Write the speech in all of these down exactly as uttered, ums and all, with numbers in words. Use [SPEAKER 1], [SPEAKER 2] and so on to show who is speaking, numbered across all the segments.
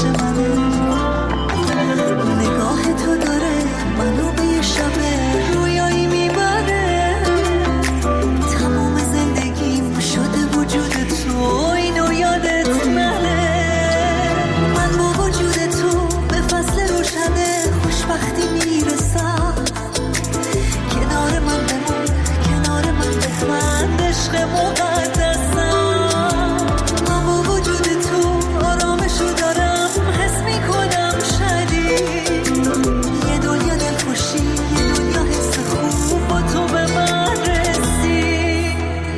[SPEAKER 1] منه، نگاه تو داره منو به یه شب رویایی میبره. تمام زندگیم شده وجود تو، اینو یادت نره. من با وجود تو به فصل روشنه خوشبختی میرسم. کنار من بمون، کنار من بخند، عشق مقدسم. من با وجود تو آرامشو دارم، حس میکنم شدید. یه دنیا دلخوشی، یه دنیا حس خوب با تو به من رسید.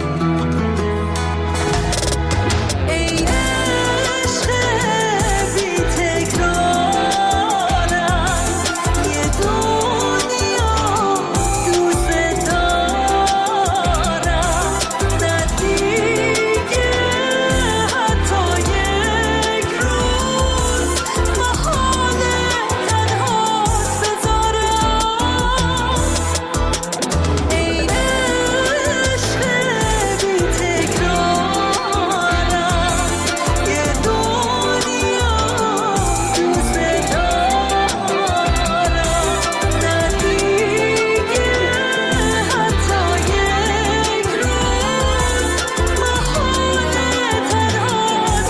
[SPEAKER 1] ای عشق بی تکرارم، یه دنیا دوست دارم. نه دیگه حتی یک روز محاله تنهات بذارم. ای عشق بی تکرارم، یه دنیا دوست دارم. نه دیگه حتی یک روز محاله تنهات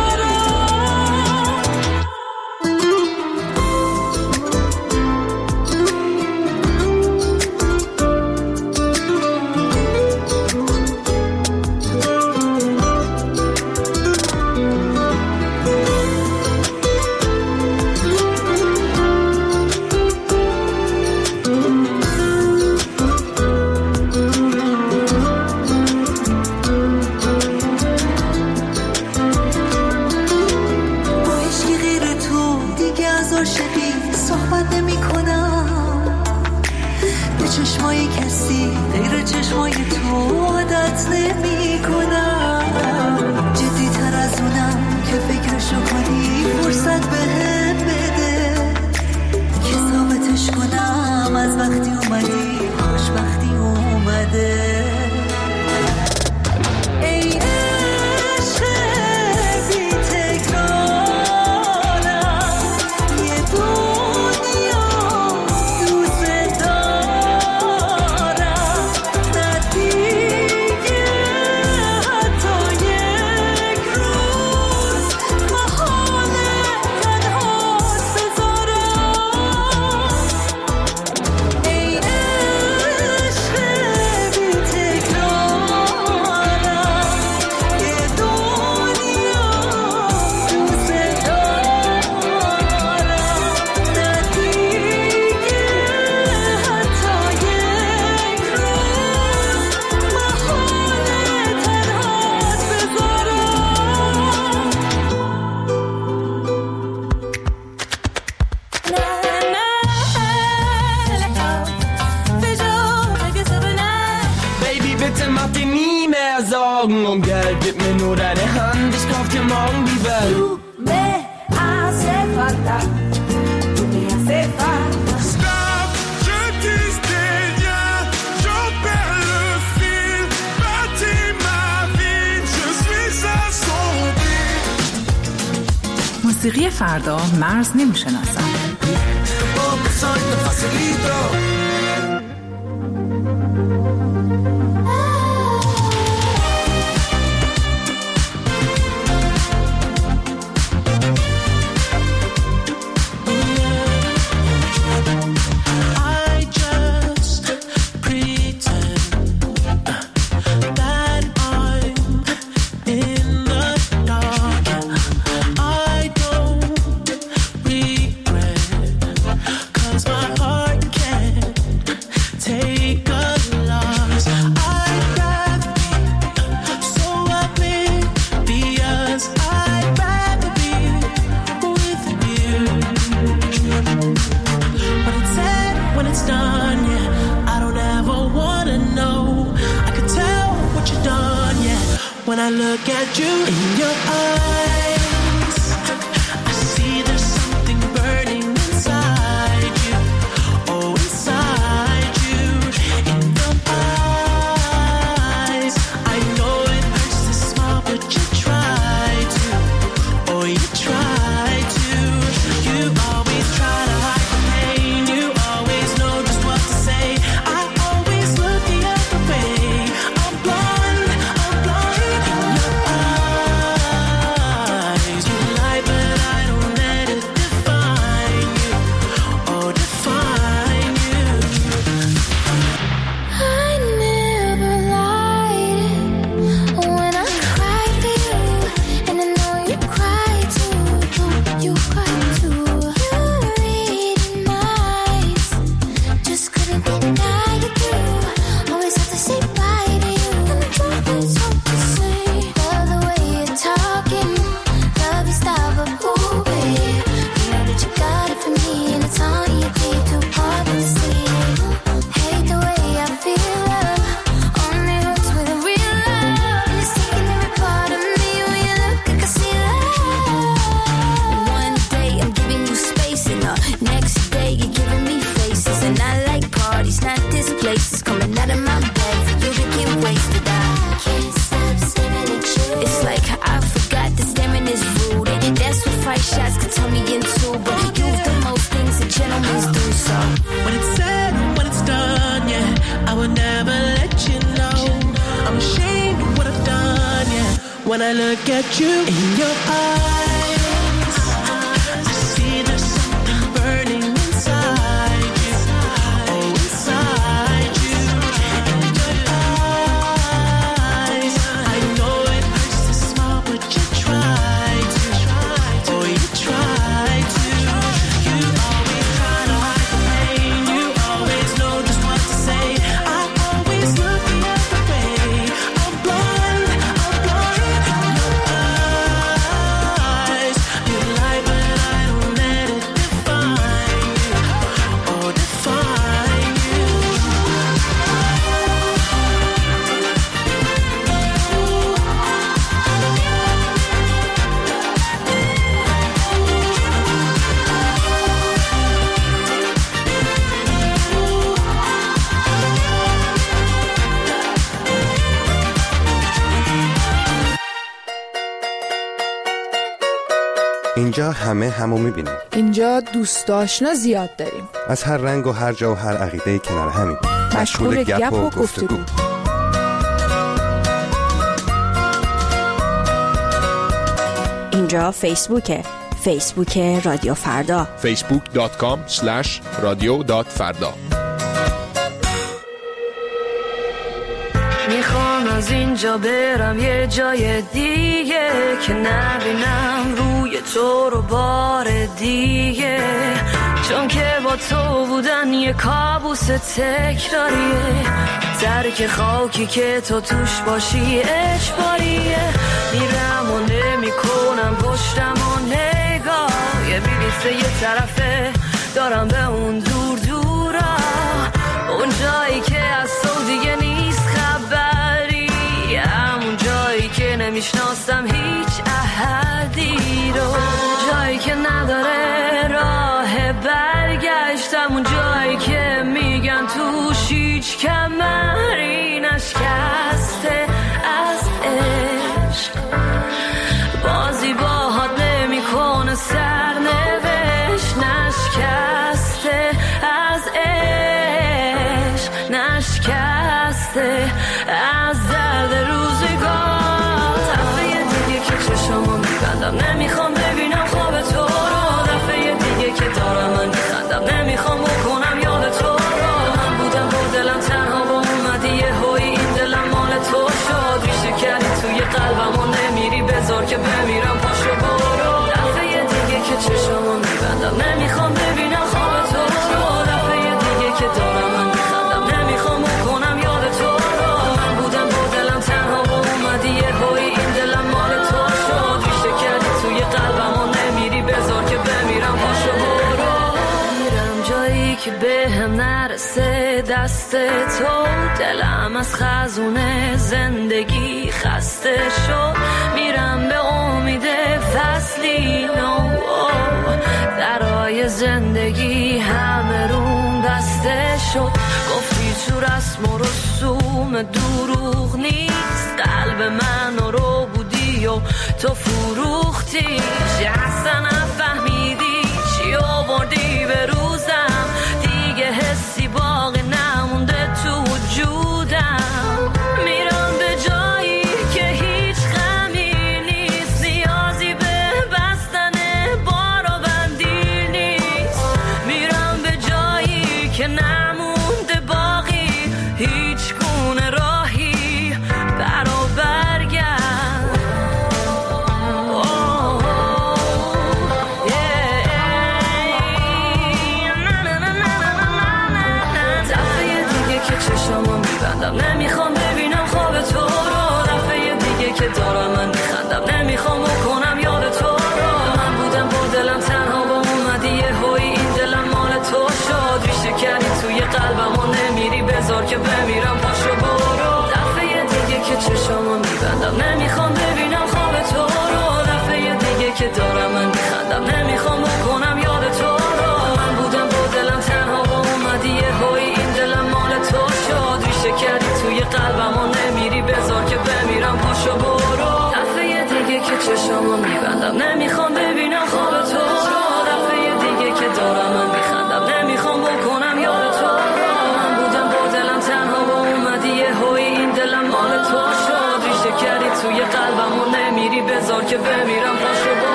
[SPEAKER 1] با عشقی غیر تو دیگه از عاشقی صحبت نمی کنم. به چشمای کسی غیر چشمای تو عادت نمی کنم. جدی تر از اونم که فکرشو کنی، فرصت بهم بده که ثابتش کنم از وقتی اومدی خوشبختی اومده. ای عشق بی تکرارم، یه دنیا دوست دارم. نه دیگه حتی یک روز محاله تنهات بذارم. ای عشق بی تکرارم، یه دنیا دوست دارم. نه دیگه حتی یک روز محاله تنهات
[SPEAKER 2] Baby, bitte mach dir nie mehr Sorgen um Geld. Gib mir nur deine Hand, ich kauf dir morgen die Welt.
[SPEAKER 1] Tu me hace falta, tu me hace falta.
[SPEAKER 3] Stop, je tisse des liens, j'en perds le fil. Bâtis ma vie, je suis à son pied.
[SPEAKER 4] موسیقی فردا مرز نمیشناسد.
[SPEAKER 3] Poco soy tan facilito.
[SPEAKER 5] I just pretend that I'm in the dark. I don't regret, 'cause my heart can't take a loss. I'd rather be so oblivious. I'd rather be with you. When it's said, when it's done, yeah, I don't ever wanna know. I can tell what you've done, yeah, when I look at you in your eyes. I see there's something burning inside you. Oh, inside you. In the eyes, I know it hurts to smile, but you try to. Oh, you try to. I look at you in your eyes, I see there's something burning inside you. Oh, inside you. In your eyes, I know it hurts to smile, but you try to. Oh, you try to. You always try to hide the pain. You always know just what to say. I always look the other way. I'm blind, I'm blind. Your eyes, you lie, but I don't let it define you. Oh, define you.
[SPEAKER 6] اینجا همه همو میبینیم.
[SPEAKER 7] اینجا دوست آشنا زیاد داریم.
[SPEAKER 6] از هر رنگ و هر جا و هر عقیده کنار همین.
[SPEAKER 7] مشغول گپ و گفتگو.
[SPEAKER 8] اینجا فیسبوکه. فیسبوک رادیو فردا.
[SPEAKER 9] فیسبوک دات کام اسلش رادیو دات فردا.
[SPEAKER 1] میخوام از اینجا برم یه جای دیگه که نبینم روی تو رو بار دیگه، چون که با تو بودن یه کابوس تکراریه، درک خاکی که تو توش باشی اجباریه. میرم و نمی کنم پشتم و نگاه، یه بلیت یه طرفه دارم به اون دور دورا، اون جایی که از تو دیگه نیست خبری، همون جایی که نمیشناسم هیچ احدی رو، جایی که نداره راه برگشت، همون جایی که میگن توش هیچ کمری نشکسته از عشق، بازی باهات نمیکنه سرنوشت، نشکسته از عشق، نشکسته از درد روزگار. دفعه دیگه که چشمو میبندم نمیخوام ببینم خواب تو رو، دفعه دیگه که دارم من میخندم نمیخوام بکنم یاد تو رو، من بودم با دلم تنها و اومدی یه هوی این دلم مال تو شد، ریشه کردی توی قلبم و نمیری بذار که بمیرم پاشو برو. دفعه دیگه که چشمو میبندم نمیخوام ببینم خواب تو رو، دفعه دیگه که دارم من میخندم نمیخوام بکنم یاد تو رو، من بودم با دلم تنها و اومدی یه هوی این دلم مال تو شد، ریشه کردی توی قلبم و نمیری بذار که بمیرم پاشو برو. میرم جایی که به هم نرسه دست تو، دلم از خزونه زندگی خسته شد، میرم به امید فصلی نو، درای زندگی همه روم بسته شد، گفتی تو رسم و رسوم دروغ نیست، قلب من رو بودی و تو فروختی، اصلا نفهمیدی چی آوردی به روزم، دیگه حسی باقی نمونده تو وجودم، میرم به جایی که هیچ غمی نیست، نیازی به بستن بار و بندی نیست، میرم به جایی که نمونده باقی هیچ گونه راهی برا برگرد. oh, oh, yeah.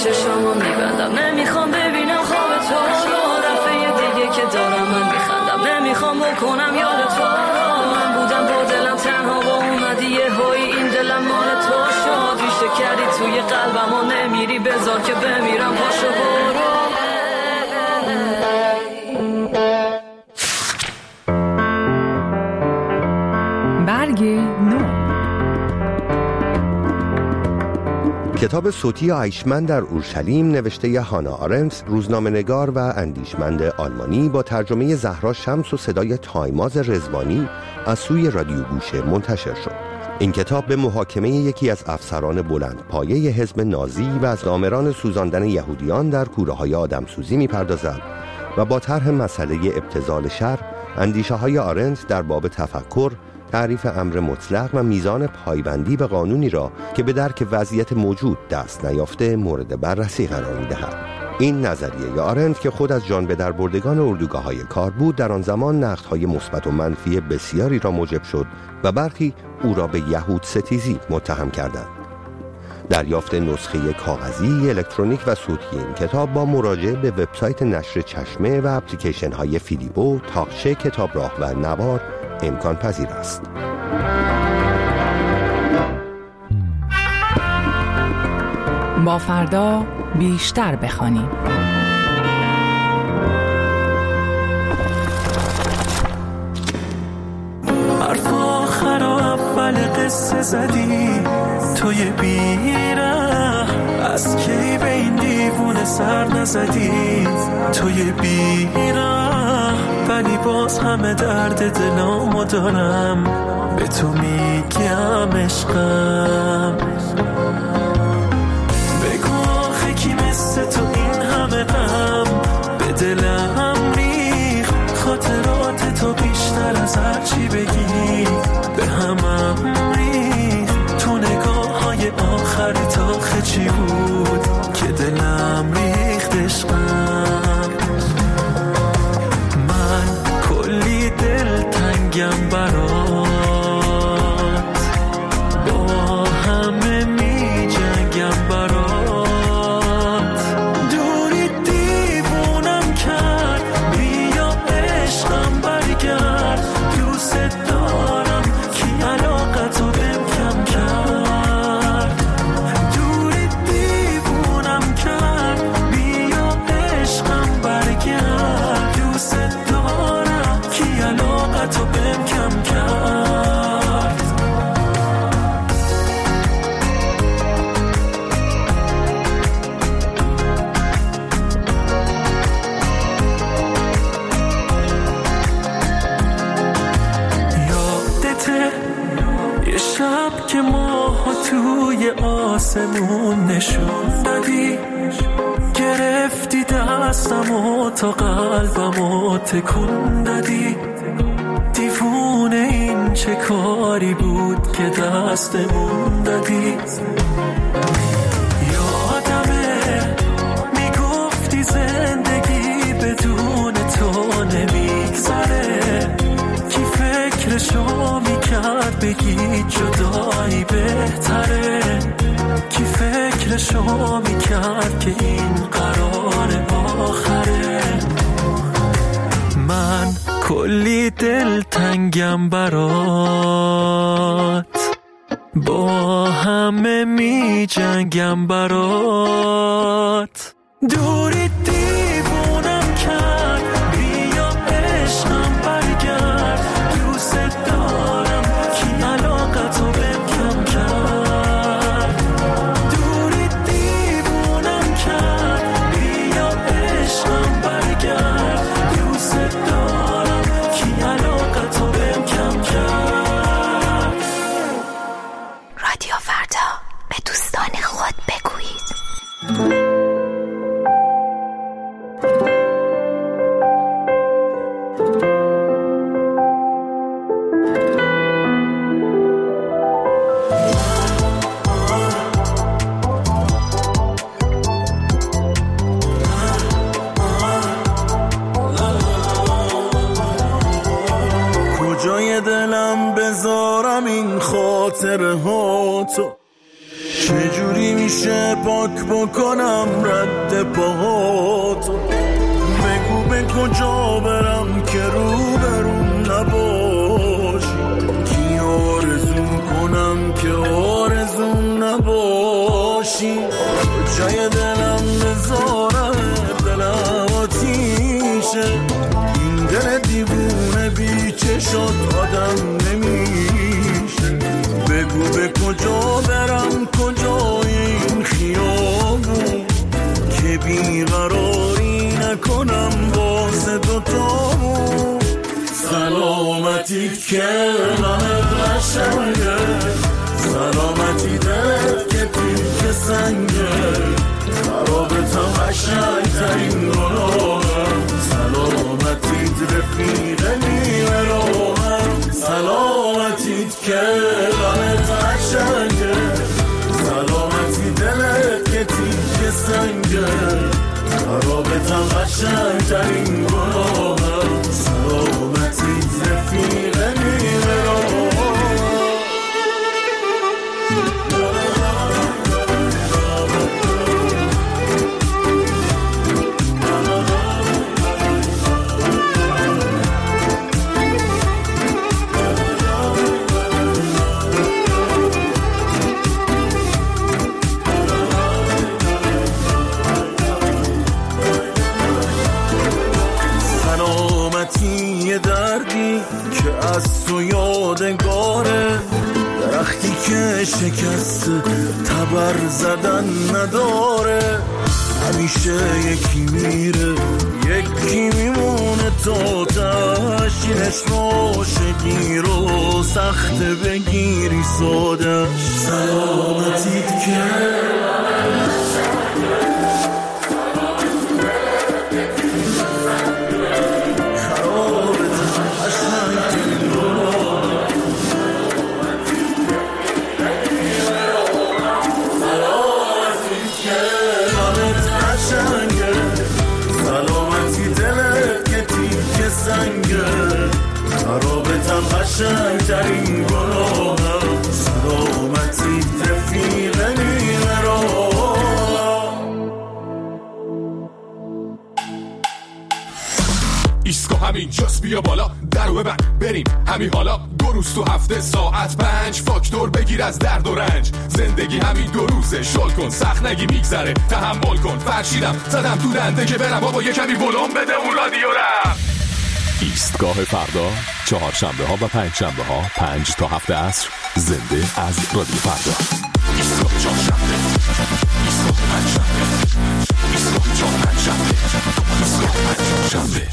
[SPEAKER 1] چشامو میبندم، نمیخوام ببینم خواب تو رو. دفعه دیگه که دارم من میخندم، نمیخوام بکنم یاد تو رو. من بودم با دلم تنها و اومدی یه هایی این دلم مال تو شد. ریشه کردی توی قلبم و نمیری، بذار که بمیرم، پاشو برو.
[SPEAKER 4] برگ نو.
[SPEAKER 6] کتاب صوتی آیشمن در اورشلیم نوشته هانا آرنت، روزنامه‌نگار و اندیشمند آلمانی، با ترجمه زهرا شمس و صدای تایماز رضوانی از سوی رادیو گوشه منتشر شد. این کتاب به محاکمه یکی از افسران بلند پایه حزب نازی و از آمران سوزاندن یهودیان در کوره‌های آدمسوزی می‌پردازد و با طرح مسئله ابتذال شر، اندیشه‌های آرنت در باب تفکر، تعریف امر مطلق و میزان پایبندی به قانونی را که به درک وضعیت موجود دست نیافته مورد بررسی قرار می‌دهد. این نظریه آرنت که خود از جان به در بردگان اردوگاه‌های کار بود، در آن زمان نقدهای مثبت و منفی بسیاری را موجب شد و برخی او را به یهود ستیزی متهم کردند. دریافت نسخه کاغذی، الکترونیک و صوتی این کتاب با مراجعه به وبسایت نشر چشمه و اپلیکیشن‌های فیلیبو، تاقچه، کتابراه و نوار امکان پذیر است.
[SPEAKER 4] با فردا بیشتر بخوانیم.
[SPEAKER 5] حرف آخر و اول قصه زدی توی بیره، از کی به این دیوونه سر نزدی توی بیره، ولی باز همه درد دلامو دارم، به تو میگم عشقم. بگو آخه کی مثل تو این همه غم به دلم ریخ، خاطرات تو بیشتر از هر چی بگی به همم ریخ. تو نگاه های آخرت آخه چی بود که دلم ریخت عشقم. من کلی دل تنگم برات، با همه می جنگم برات. دوری دیوونم کرد، بیا عشقم برگرد، دوست دارم کی علاقتو بهم کم کرد. دوری دیوونم کرد، بیا عشقم برگرد، دوست دارم کی علاقتو بهم کم کرد. یادته یه شب که ماها توی آسمون نشون دادی، گرفتی دستم و تا قلبم و تکون دادی. دیوونه این چه کاری بود که دستمون دادی. یادمه میگفتی زندگی بدون تو نمیگذره، کی فکرشو میکرد بگی جدایی بهتره، کی فکرشو میکرد که این قرار آخره. من کلی دل تنگم برات، با همه می جنگم برات. دوری دیوونم کرد، بیا عشقم برگرد، دوست دارم کی علاقتو بهم کم کرد. دوری دیوونم کرد، بیا عشقم برگرد، دوست دارم کی علاقتو بهم کم کرد.
[SPEAKER 8] رادیو فردا، به دوستان خود بگویید.
[SPEAKER 3] کجای دلم بذارم این خاطره ها تو،
[SPEAKER 10] چجوری میشه پاک بکنم رد پاهاتو؟ بگو به کجا برم که رو برون نباشی؟ کی آرزو کنم که آرزو نباشی؟ جای دلم بذارم دلم آتیشه، این دل دیوونه بی چشات آدم نمیشه. بگو به کجا برم کجای این خیابون که بیقراری نکنم واسه دوتامون. سلامتیت که غمت قشنگه، سلامتی دلت که تیک سنگه، خرابتم قشنگترین گناهم. سلامتیت رفیق نیمه راهم، سلامتیت که غمت قشنگه، سلامتی دلت که تیک سنگه، خرابتم قشنگترین گناهم. سلامتیت رفیق نیمه راهم. یه دردی که از تو یادگاره، درختی که شکست تبر زدن نداره. همیشه یکی میره یکی میمونه تا تشینش عاشقی رو سخت بگیری سادش. سلامتیت که خرابتم قشنگترین گناهم. سلامتی رفیق نیمه راهم.
[SPEAKER 9] ایسکا همین جاست، بیا بالا درو ببند بریم همین حالا. دو روز تو هفته ساعت پنج، فاکتور بگیر از درد و رنج. زندگی همین دو روزه، شل کن سخت نگی میگذره، تحمل کن. فرشیدم زدم تو دنده که برم بابا یه کمی ولوم بده اون رادیو رم.
[SPEAKER 11] ایستگاه فردا، چهارشنبه ها و پنج شنبه ها پنج تا هفت عصر، زنده از رادیو فردا.
[SPEAKER 9] ایستگاه چهارشنبه، ایستگاه پنج شنبه، ایستگاه چهار پنج شنبه، ایستگاه پنج شنبه.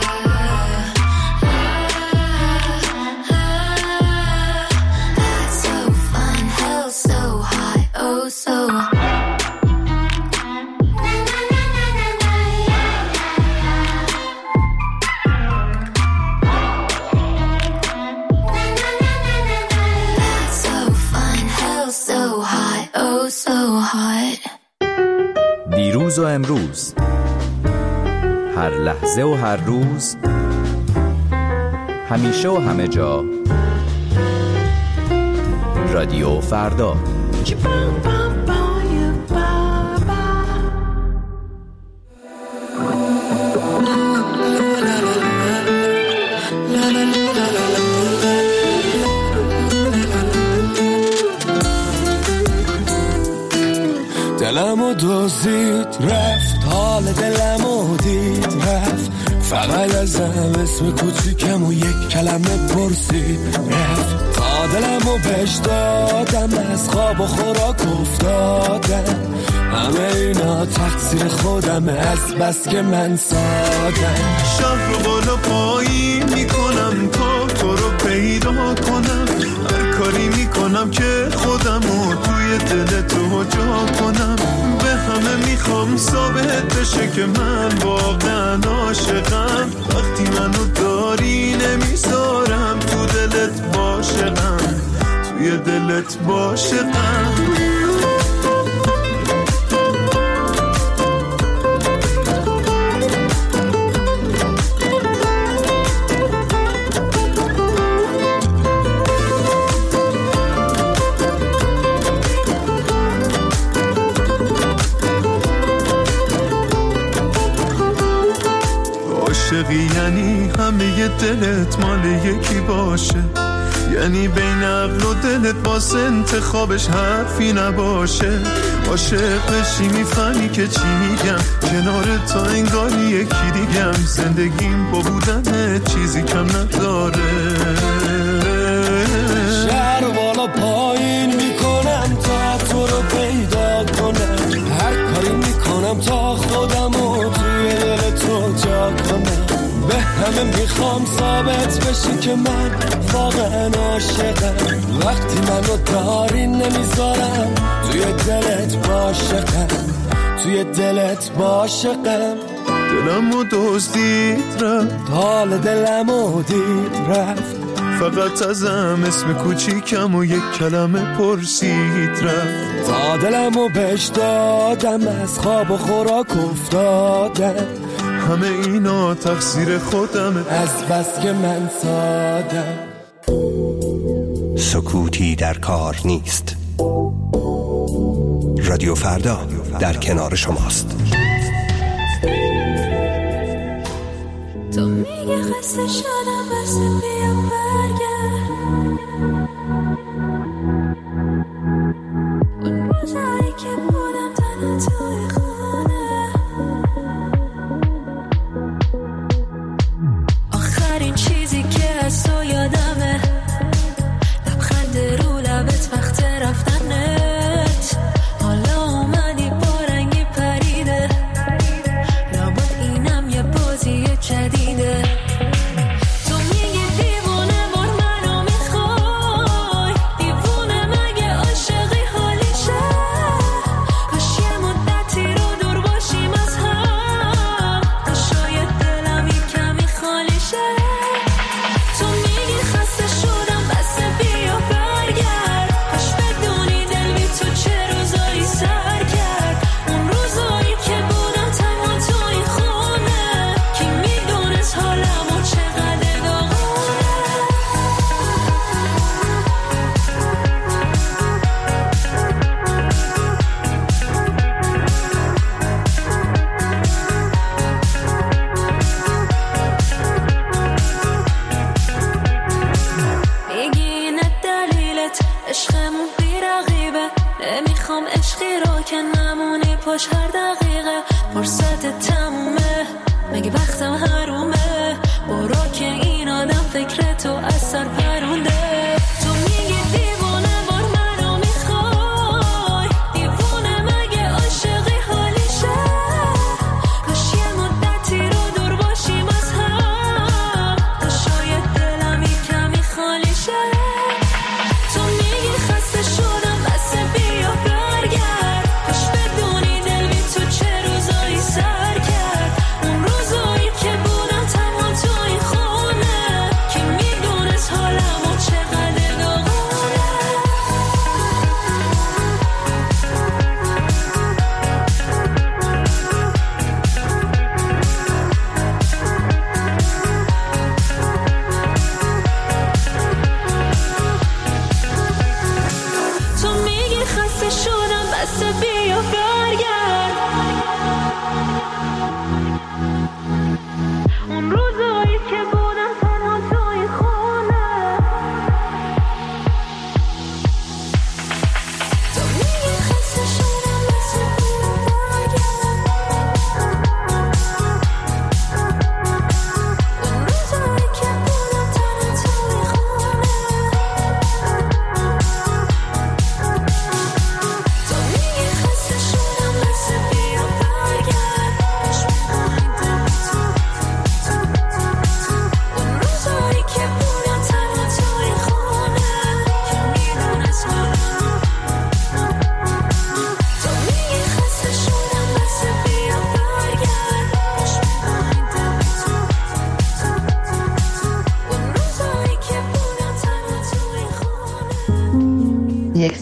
[SPEAKER 1] So
[SPEAKER 12] دیروز و امروز، هر لحظه و هر روز، همیشه و همه جا. رادیو فردا.
[SPEAKER 13] دلمو دزدید رفت، حال دلمو دید رفت، فقط ازم اسم کوچیکم و یک کلمه پرسید رفت. تا دلمو بهش دادم، از خواب و خوراک افتادم، همه اینا تقصیر خودم، از بس که من سادم.
[SPEAKER 3] شهر رو بالا پایین میکنم تا تو رو پیدا کنم، هر کاری میکنم که خودمو توی دل تو جا کنم. به همه میخوام ثابت بشه که من واقعا عاشقم، وقتی منو داری نمیذارم تو دلت باشقم، توی دلت باشقم. عاشقی یعنی همه دلت مال یکی باشه، یعنی بین عقل و دلت واسه انتخابش حرفی نباشه. عاشق بشی میفهمی که چی میگم، کنار تا انگاری یکی دیگم، زندگیم با بودن چیزی کم نداره.
[SPEAKER 13] شهر بالا پایین میکنم تا تو رو پیدا کنم، هر کاری میکنم تا خودمو توی دل تو جا کنم. به همه میخوام ثابت بشی که من واقعا عاشقم، وقتی منو داری نمیذارم توی دلت باشقم، توی دلت باشقم.
[SPEAKER 3] دلمو دزدید رفت،
[SPEAKER 13] حال دلمو دید رفت،
[SPEAKER 3] فقط ازم اسم کوچیکم و یک کلمه پرسید رفت.
[SPEAKER 13] تا دلمو بهش دادم، از خواب و خوراک افتادم،
[SPEAKER 3] همه اینا تقصیر خودمه،
[SPEAKER 13] از بس که من سادم.
[SPEAKER 6] سکوتی در کار نیست. رادیو فردا در کنار شماست.
[SPEAKER 1] تو میگه خسته شدم بس بیا برگرد، اون روزایی که بودم تنها توی خونه، آخرین چیزی که از تو یادمه لبخند رو لبت وقت رفتنت. حالا اومدی با رنگی پریده، لابد اینم یه بازی جدیده. تو میگی دیوونه بار منو میخوای، دیوونه مگه عاشقی حالیشه؟ کاش یه مدتی رو دور باشیم از هم، کاش شاید دلم یه کمی خالی شه. تو میگی خسته شدم بس بیا برگرد، کاش بدونی دل بی تو چه روزایی سر کرد، اون روزایی که بودم تنها تو این خونه، کی میدونست حالمو چقدر داغونه. میگی اینه دلیلت عشقمون بی رقیبه، نمیخوام عشقی رو که نمونی پشت هر دقیقه. فرصت تمومه مگه وقتم حرومه، برو که این آدم فکر تو از سر پرونده. تو میگی دیوونه بار منو میخوای، دیوونه مگه عاشقی حالیشه؟ کاش یه مدتی رو دور باشیم از هم، تا شاید دلم یه کمی خالی شه. تو میگی خسته شدم بس بیا برگرد، کاش بدونی دل بی تو چه روزایی سر کرد، اون روزایی که بودم تنها تو این خونه، کی میدونست حالمو چه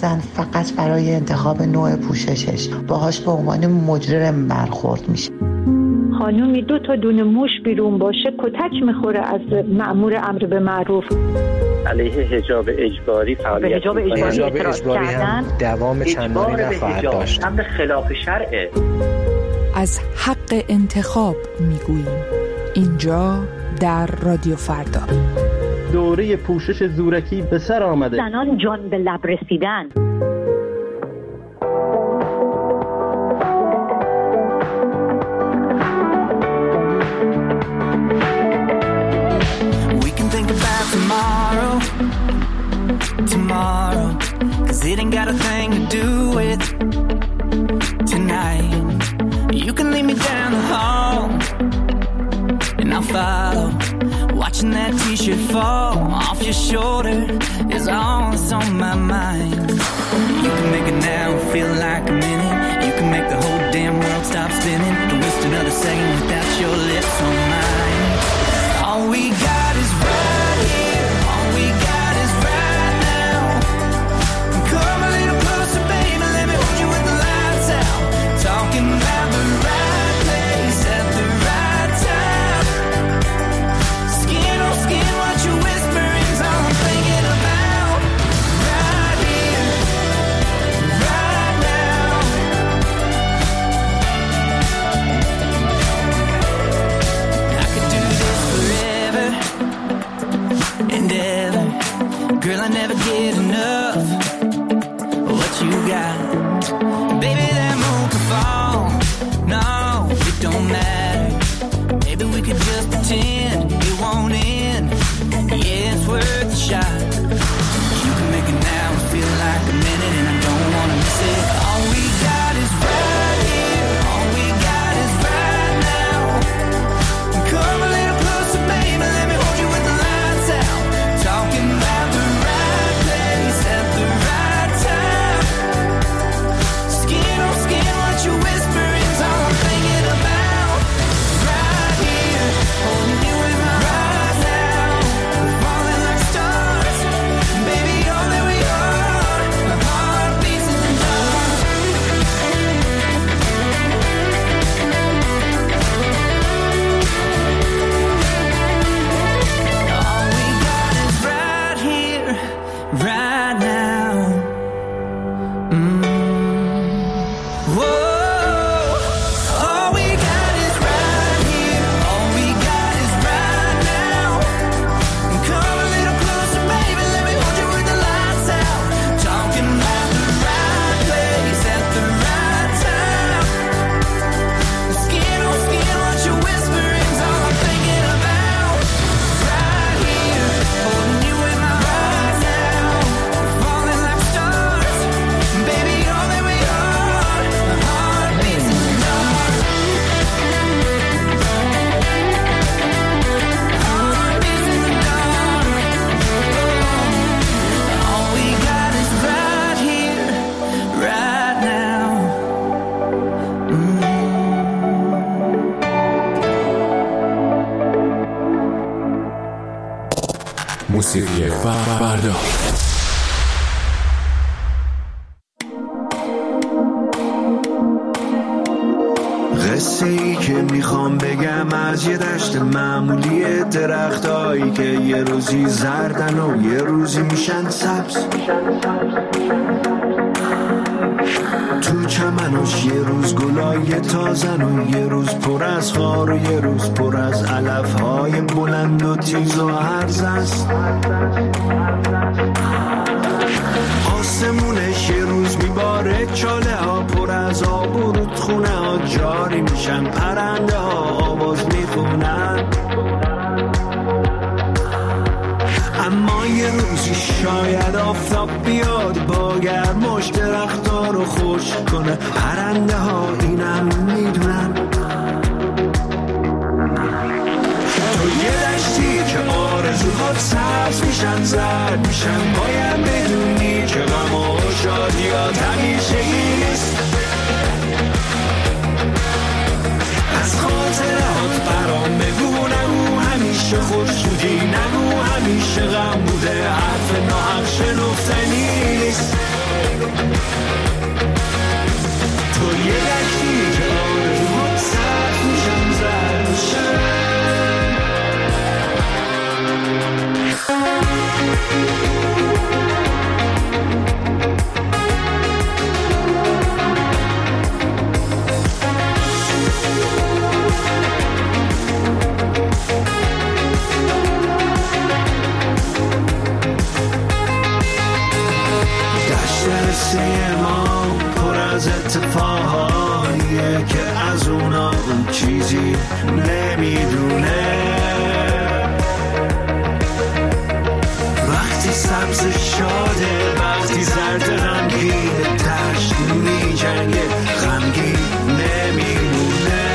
[SPEAKER 14] زن فقط برای انتخاب نوع پوششش باهاش به عنوان مجرم برخورد میشه.
[SPEAKER 15] خانومی دو تا دونه موش بیرون باشه کتک میخوره از مأمور امر به معروف.
[SPEAKER 16] علیه حجاب اجباری فعالیت
[SPEAKER 15] حجاب اجباری,
[SPEAKER 17] حجاب اجباری هم دوام چندانی نخواهد داشت.
[SPEAKER 16] امر خلاف شرعه.
[SPEAKER 4] از حق انتخاب میگوییم اینجا در رادیو فردا.
[SPEAKER 18] دوره پوشش زورکی به سر آمده.
[SPEAKER 15] زنان جان به لب رسیدن.
[SPEAKER 19] Tomorrow, tomorrow, cause it ain't got a thing to do with tonight. You can lead me down the hall, and I'll follow. Watching that t-shirt fall off your shoulder is all that's on my mind. You can make it now feel like a minute. You can make the whole damn world stop spinning. Don't waste another second without your lips on mine. All we got is right here. All we got is right now. Come a little closer, baby. Let me hold you with the lights out. Talking about the right place at the right time. Skin on skin, what you whispering is all I'm thinking about. Right here, right now. I could do this forever and ever. Girl, I never get enough of what you got. Baby, that moon could fall. No, it don't matter. Maybe we could just pretend it won't end. Yeah, it's worth a shot. You can make it now and feel like a minute, and I don't wanna miss it. All we got is right here. All we got is right now. Come a little closer, baby. Let me hold you with the lights out. Talking about the right place at the right time. Skin on skin, what you whisper is all I'm thinking about. Right here, holding you in my right now. We're falling like stars, baby, all that we are. My heart beats in the dark. All we got is right here, right now. Mm. Whoa. All we got is right here. All we got is right now. Come a little closer, baby. Let me hold you with the lights out. Talking about the right place at the right time. Skin on skin, what you whispering is all I'm thinking about. Right here, holding you in my right now. Falling like stars, baby, all that we are. My heart beats in the dark. Heart beats in the dark. All we got is right here, right now.
[SPEAKER 11] موسیقی فردا.
[SPEAKER 3] قصه ای که میخوام بگم از یه دشت معمولی، درختایی که یه روزی زردن و یه روزی میشن سبز. تو چمنش یه روز گلای تازن و یه روز پر از خار و یه روز پر از علفهای بلند و تیز و هرز است. آسمونش یه روز میباره، چاله ها پر از آب و رودخونه ها جاری میشن، پرنده ها آواز میخونن. اما یه روزی شاید آفتاب بیاد با گرماش درخت‌ها رو خشک کنه، پرنده ها اینم میدونن. تو یه دشتی که آرزوها سبز میشن زرد میشن، باید بدونی که غم و شادیات همیشگی نیست. از خاطرات برام بگو، نگو همیشه خوشحالی، نگو همیشه غم بوده، حرف ناحق شنفتنی نیست.
[SPEAKER 10] از اتفاقاییه که از اونا اون چیزی نمیدونه. وقتی سبز شاده، وقتی زرد غمگین، تشت می جنگه غمگین نمیمونه،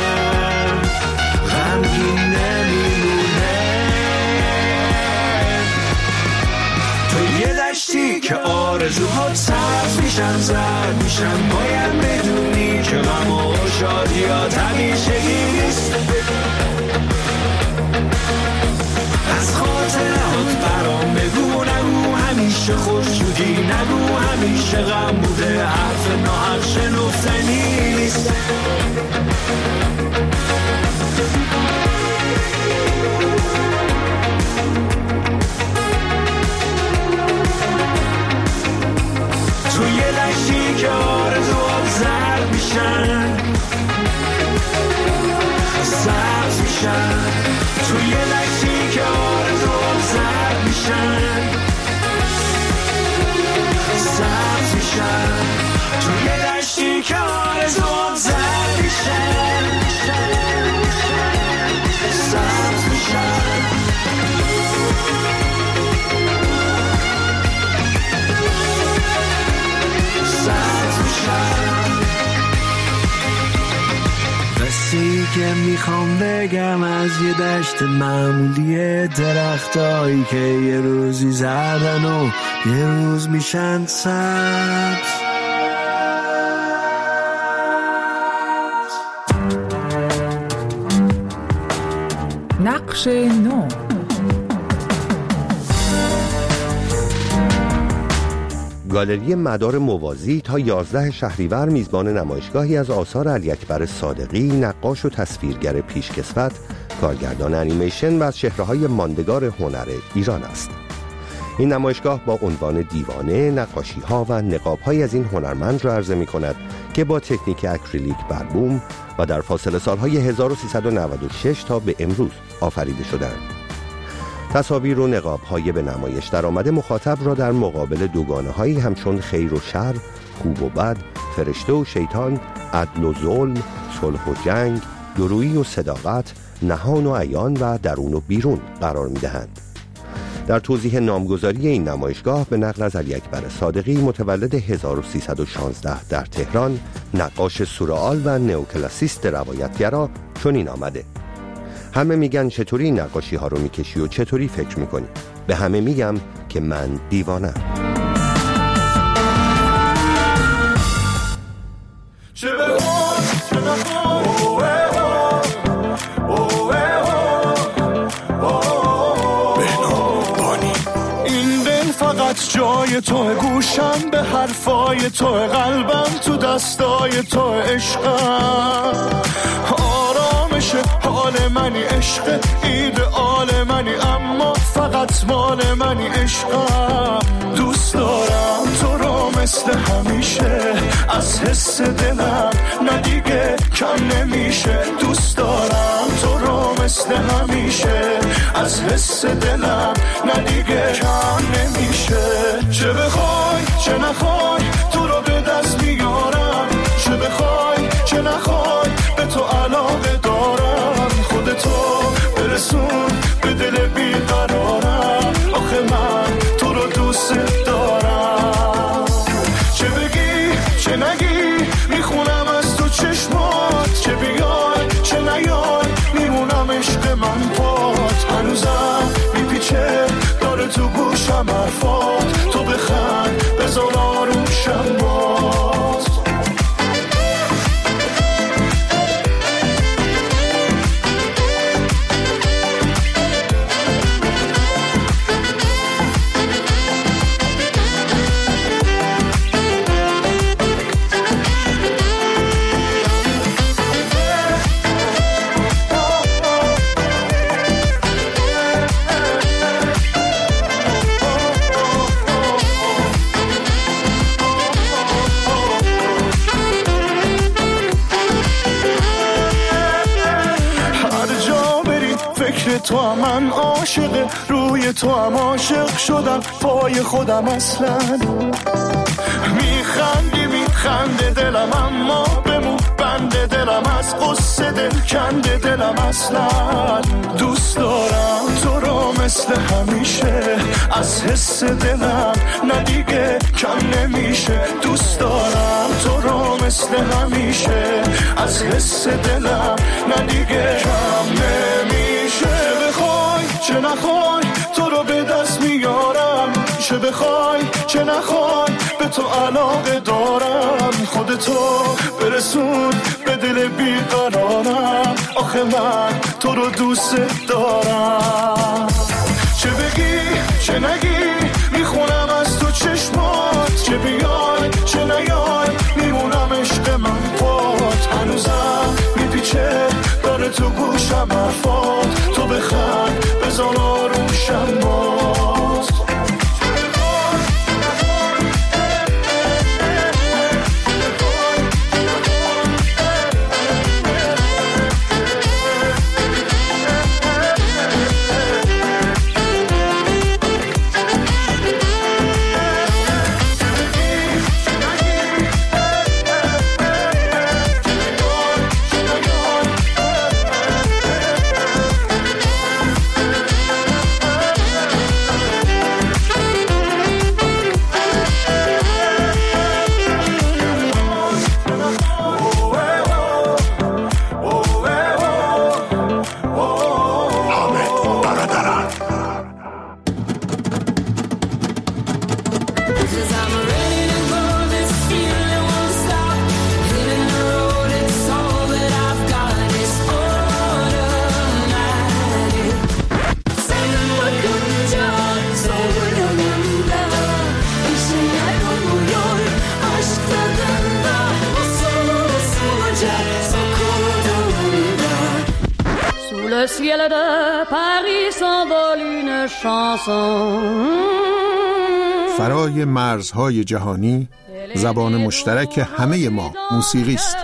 [SPEAKER 10] غمگین نمیمونه. تو یه دشتی که آرزوها سبز میشن، زرد میشن، باید بدونی که غم و شادیات همیشگی نیست. از خاطرات برام بگو، نگو همیشه خوش بودی، نگو همیشه غم بوده، حرف ناحق شنفتنی نیست. توی لشی که آرزوات زرد میشن، سبز میشن، توی لشی که آرزوات زرد میشن، سبز میشن، توی لشی که آرزوات زرد میشن، سبز میشن. قصه‌ای که میخوام بگم از یه دشت معمولی، درختایی که یه روزی زردن و یه روز میشن سبز.
[SPEAKER 4] نقش نو.
[SPEAKER 6] گالری مدار موازی تا یازده شهریور میزبان نمایشگاهی از آثار علی‌اکبر صادقی، نقاش و تصویرگر پیشکسوت، کارگردان انیمیشن و از چهره‌های ماندگار هنر ایران است. این نمایشگاه با عنوان دیوانه، نقاشی‌ها و نقاب‌های از این هنرمند را عرضه می‌کند که با تکنیک اکریلیک بر بوم و در فاصله سال‌های هزار و سیصد و نود و شش تا به امروز آفریده شدند. تصاویر و نقاب‌های به نمایش در آمده مخاطب را در مقابل دوگانه‌هایی همچون خیر و شر، خوب و بد، فرشته و شیطان، عدل و ظلم، صلح و جنگ، دورویی و صداقت، نهان و عیان و درون و بیرون قرار می‌دهند. در توضیح نامگذاری این نمایشگاه به نقل از علی‌اکبر صادقی متولد هزار و سیصد و شانزده در تهران، نقاش سورئال و نئوکلاسیست روایتگرا چنین آمده: همه میگن چطوری این نقاشی ها رو میکشی و چطوری فکر میکنی؟ به همه میگم که من دیوانم.
[SPEAKER 10] چه بخواد چه نخواد این دل فقط جای تو، گوشم به حرفای تو، قلبم تو دستای تو، عشقم آرامشه، حال منی، عشق ایدئال منی، اما فقط مال منی، عشقم دوست دارم تو رو مثل همیشه، از حس دلم نه دیگه کم نمیشه، دوست دارم تو رو مثل همیشه، از حس دلم نه دیگه کم نمیشه. چه بخوای چه نخوای تو رو به دست میارم، چه بخوای چه نخوای به تو علاقه دارم، خودتو برسون به دل بیقرارم، آخه من تو رو دوست دارم. چه بگی چه نگی میخونم از تو چشمات، چه بیای چه نیای میمونم عشق من پات، هنوزم میپیچه داره تو گوشم حرفات، تو بخند بذار آروم شم باز. تو هم من عاشق، روی تو هم عاشق شدم، پای خودم اصلا میخندی خنده دلم اما بمون بنده دلم از قصه دل کنده دلم اصلا دوست دارم تو رو مثل همیشه از حس دلم نه دیگه کم نمیشه دوست دارم تو رو مثل همیشه از حس دلم نه دیگه کم نمیشه بخوای چه نخوای تو رو به دست میارم چه بخوای چه نخوای به تو علاقه دارم خودتو برسون به دل بیقرارم آخه من تو رو دوست دارم چه بگی چه نگی میخونم از تو چشمات چه بیای چه نیای میمونم عشق من پات هنوزم میپیچه داره تو گوشم حرفات تو بخند بزن آروشم باز
[SPEAKER 20] ciel de Paris s'envole une chanson.
[SPEAKER 21] فرای مرزهای جهانی زبان مشترک همه ما موسیقی است.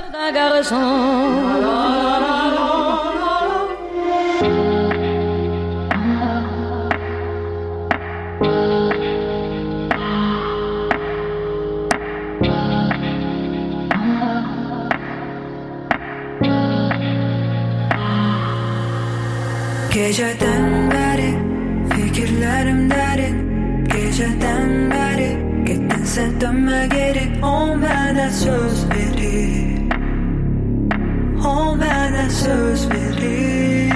[SPEAKER 1] Geceden beri fikirlerim derin Geceden beri gittinse dönme geri O bana söz verir O bana söz verir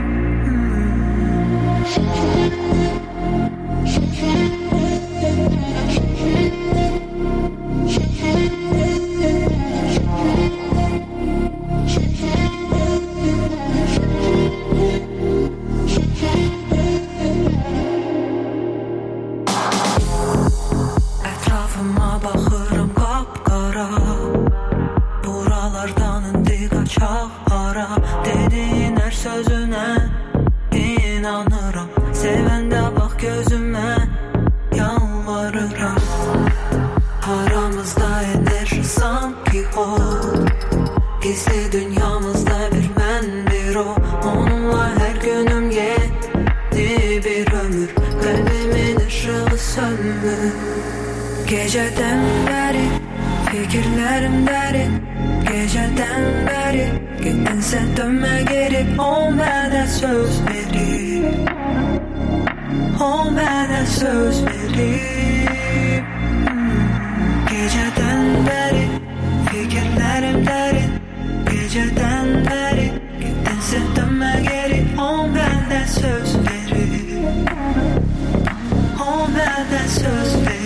[SPEAKER 1] Geceden beri fikirlerim derin Geceden beri gittinse dönme geri O bana söz verir O bana söz verir Geceden beri fikirlerim derin Geceden beri gittinse dönme geri O bana söz verir O bana söz verir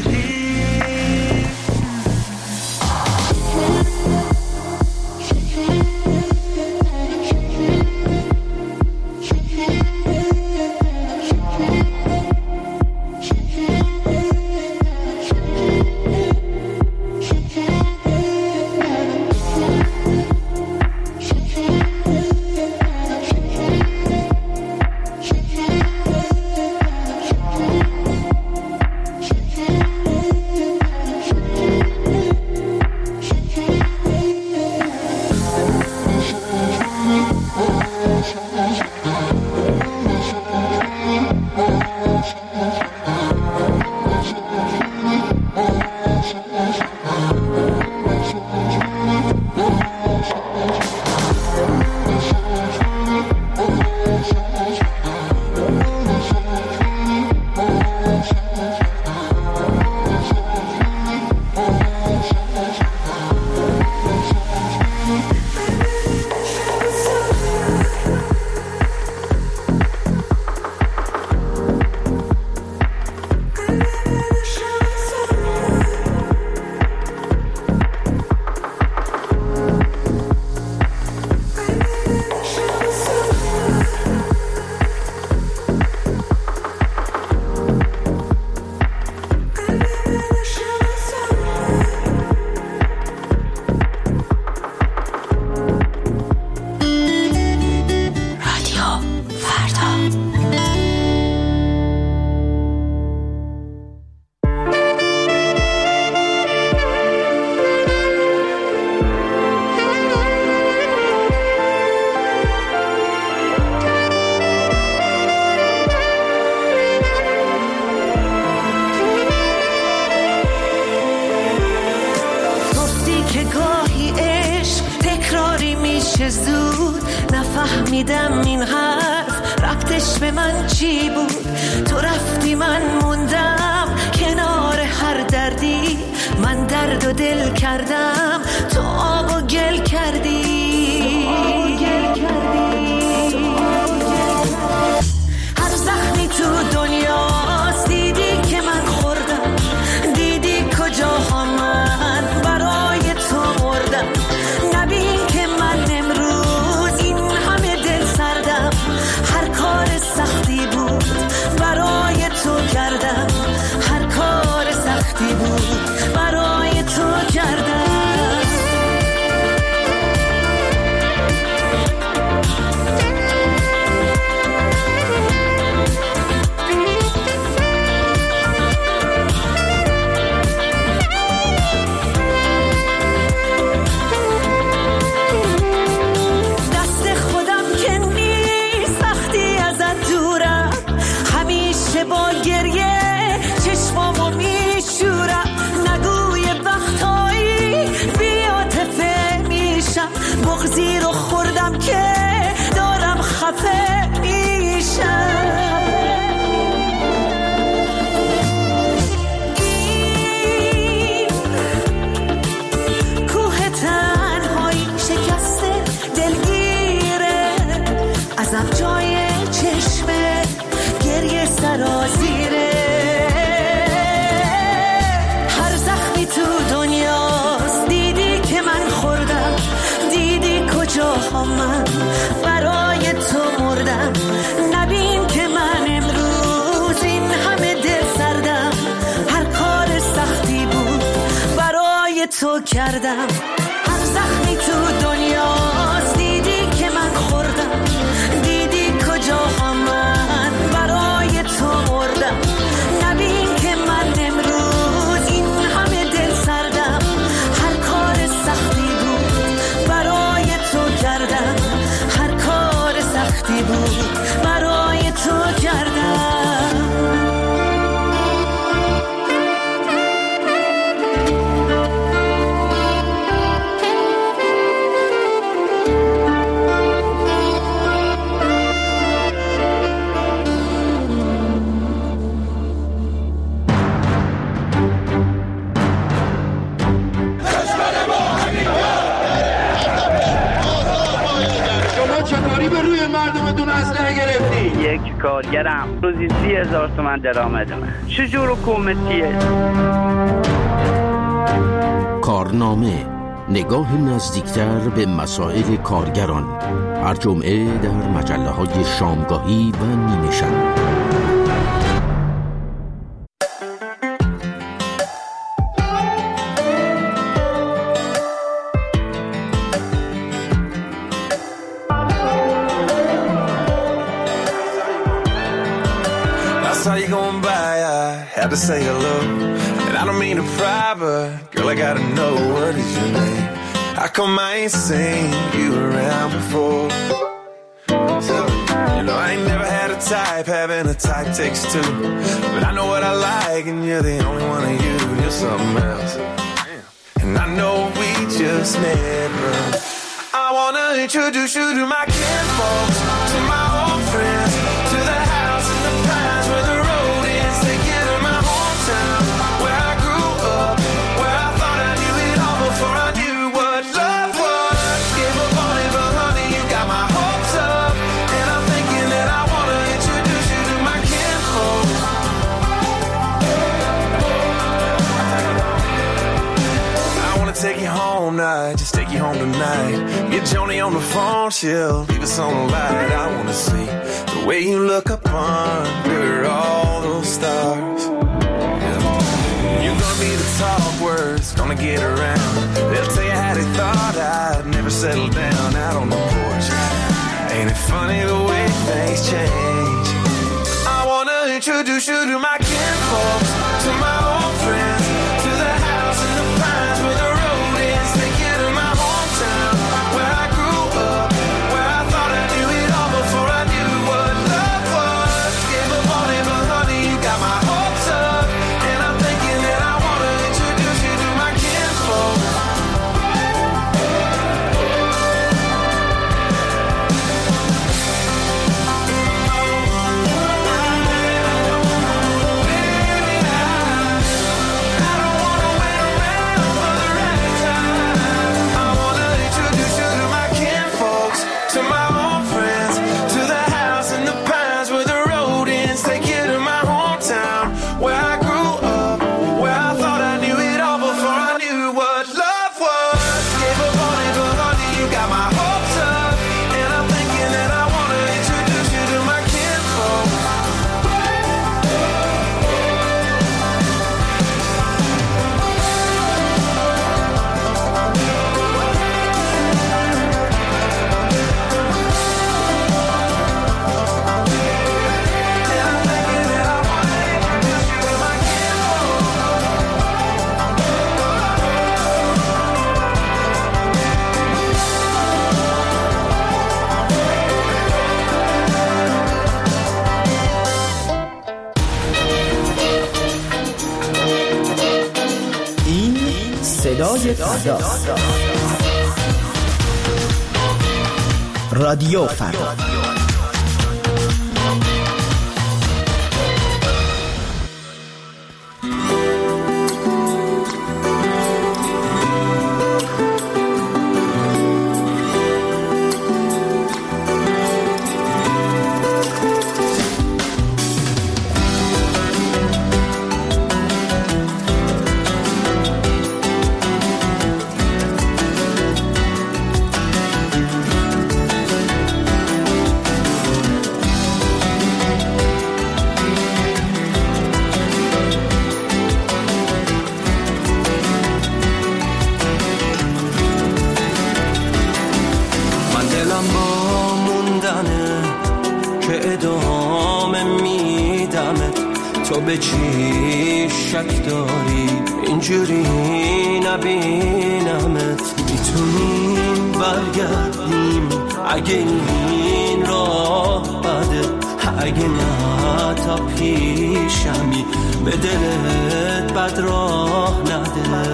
[SPEAKER 1] چه زود نفهمیدم این حرف ربطش به من چی بود. تو رفتی من موندم کنار هر دردی، من درد و دل کردم تو آب و گل کردی. هر زخمی تو دنیاست دیدی که من خوردم، دیدی کجاها من برای تو مردم. نبین که من امروز این همه دل سردم، هر کار سختی بود برای تو کردم، هر کار سختی بود برای تو کردم. با گریه چشمامو میشورم، نگوی وقتایی بی‌عاطفه میشم، بغضی رو خوردم که دارم خفه میشم. این کوه تنهایی شکسته دلگیره، ازم جای چشمه گریه سرازیره. هر زخمی تو دنیاست دیدی که من خوردم، دیدی کجاها من برای تو مردم. نبین که من امروز این همه دل سردم، هر کار سختی بود برای تو کردم. هر زخمی تو دنیاست دیدی که من خوردم، دیدی کجاها من برای تو مردم. نبین که من امروز این همه دل سردم، هر کار سختی بود برای تو کردم، هر کار سختی بود برای تو کردم.
[SPEAKER 16] یک کارگرم روزی سی هزار تومن درآمدمه. چجور حکومتیه؟
[SPEAKER 2] کارنامه، نگاه نزدیکتر به مسائل کارگران، هر جمعه در مجله های شامگاهی و نیمه شب.
[SPEAKER 22] Had to say hello, and I don't mean to pry, but girl, I gotta know, what is your name? How come I ain't seen you around before? So, you know, I ain't never had a type, having a type takes two, but I know what I like, and you're the only one of you. You're something else, and I know we just never. I wanna introduce you to my kinfolks, to my old friends, to the house in the pines where the road is. Take you to my hometown, where I grew up, where I thought I knew it all before I knew what love was. Give up on it, but honey, you got my hopes up, and I'm thinking that I wanna introduce you to my kinfolks. I wanna take you home now, just take you home tonight. Get Joni on the phone, she'll leave us on the light. I wanna see the way you look up under all those stars. Yeah. You're gonna be the talk words, gonna get around. They'll tell you how they thought I'd never settle down out on the porch. Ain't it funny the way things change? I wanna introduce you to my kinfolks, to my old friends, to the house in the pines where the road is. Take you to my hometown, where I grew up, where I thought I knew it all before I knew what love was. Give up on it, but honey, you got my hopes up, and I'm thinking that I wanna introduce you to my kinfolks.
[SPEAKER 4] فردا.
[SPEAKER 5] رادیو فردا.
[SPEAKER 13] تو به چی شک داری اینجوری نبینمت؟ میتونیم برگردیم اگه این راه بده، اگه نه تا پیشمی به دلت بد راه نده.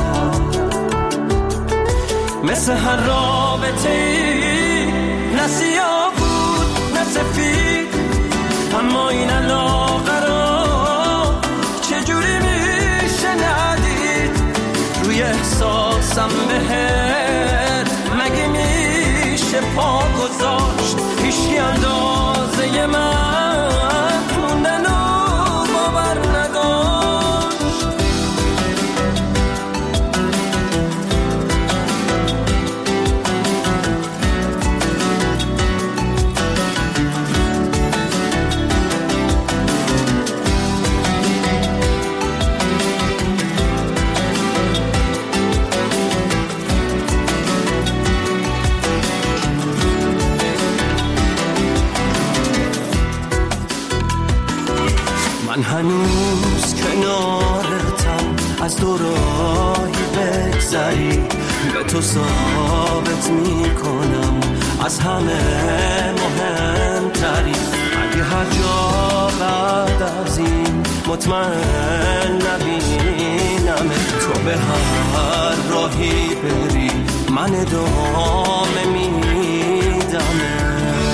[SPEAKER 13] مثل هر رابطه ای نه سیاه بود نه سفید، اما این علاقه را چجوری میشه ندید؟ روی احساسم بهت مگه میشه پا گذاشت؟ هیچی اندازه من موندن و باور نداشت. من هنوز کنارتم، از دو راهی بگذری به تو ثابت میکنم از همه مهمتری. اگه هر جا بعد از این مطمئن نبینم تو به هر راهی بری من ادامه میدم.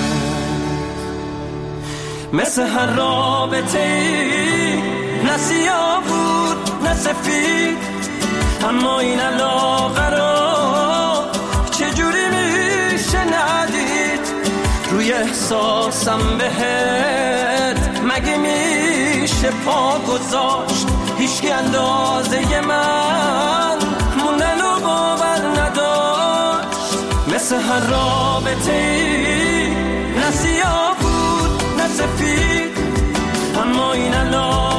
[SPEAKER 13] مثل هر رابطه ای نه سیاه بود نه سفید، اما این علاقه را چجوری میشه ندید؟ روی احساسم بهت مگه میشه پا گذاشت؟ هیچکی اندازه من موندن و باور نداشت. مثل هر رابطه ای نه سیاه بود نه سفید، اما این الان